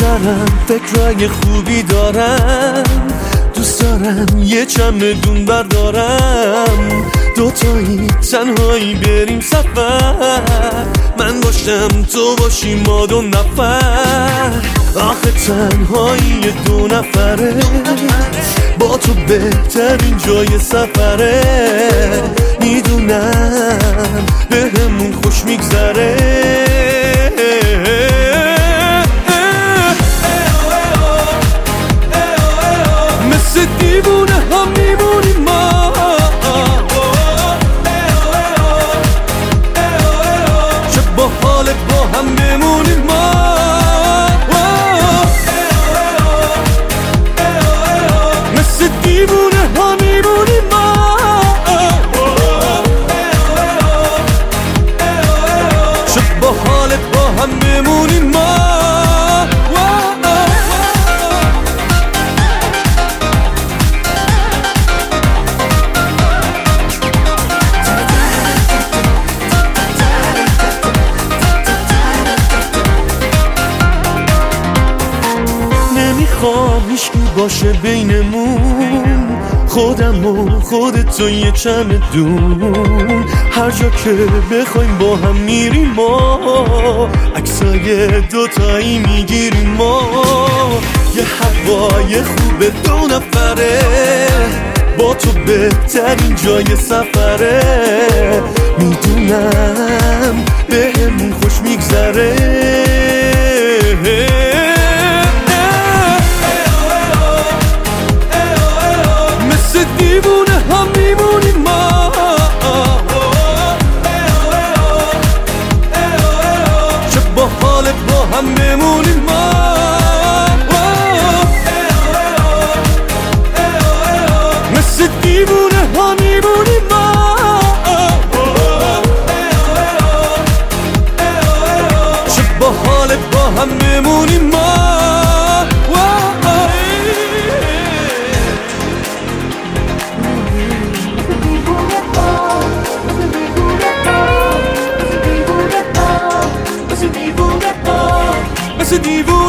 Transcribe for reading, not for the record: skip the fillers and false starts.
سرم فکرای خوبی دارم، دوست دارم یه چمدون بردارم، دوتایی تنهایی بریم سفر، من باشم تو باشی ما دو نفر. آخه تنهایی دو نفره با تو بهترین جای سفره، میدونم بهمون خوش میگذره. مثل دیوونه هم میمونیم ما، چه با حال با هم بمونیم ما. مثل دیوونه ها میمونیم ما، چه با حال با هم بمونیم ما. نمیخوام هیچکی باشه بینمون، خودم و خودت و یه چمدون، هر جا که بخوایم با هم میریم ما، عکسای دوتایی میگیریم ما. یه هوای خوب دو نفره با تو بهترین جای سفره، میدونم بهمون خوش میگذره. دیوونه هم میمونیم ما، چه با حال با هم بمونیم ما. مثل دیوونه ها میمونیم ما، چه با حال با هم بمونیم ما. It's a divo.